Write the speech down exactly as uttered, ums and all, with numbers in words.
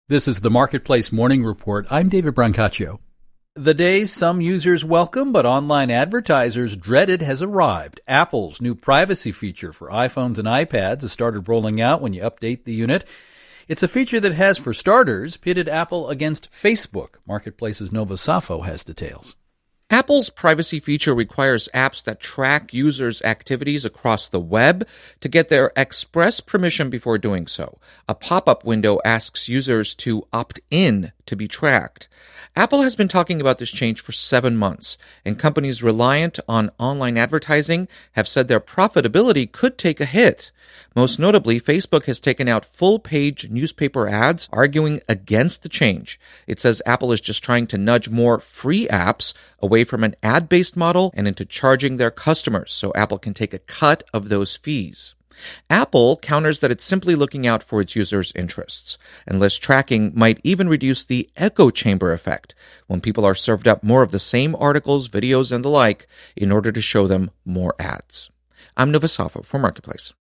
This is the Marketplace Morning Report. I'm David Brancaccio. The day some users welcome but online advertisers dreaded has arrived. Apple's new privacy feature for iPhones and iPads has started rolling out when you update the unit. It's a feature that has, for starters, pitted Apple against Facebook. Marketplace's Nova Safo has details. Apple's privacy feature requires apps that track users' activities across the web to get their express permission before doing so. A pop-up window asks users to opt in to be tracked. Apple has been talking about this change for seven months, and companies reliant on online advertising have said their profitability could take a hit. Most notably, Facebook has taken out full-page newspaper ads arguing against the change. It says Apple is just trying to nudge more free apps away from an ad-based model and into charging their customers so Apple can take a cut of those fees. Apple counters that it's simply looking out for its users' interests, and less tracking might even reduce the echo chamber effect when people are served up more of the same articles, videos, and the like in order to show them more ads. I'm Nova Safo for Marketplace.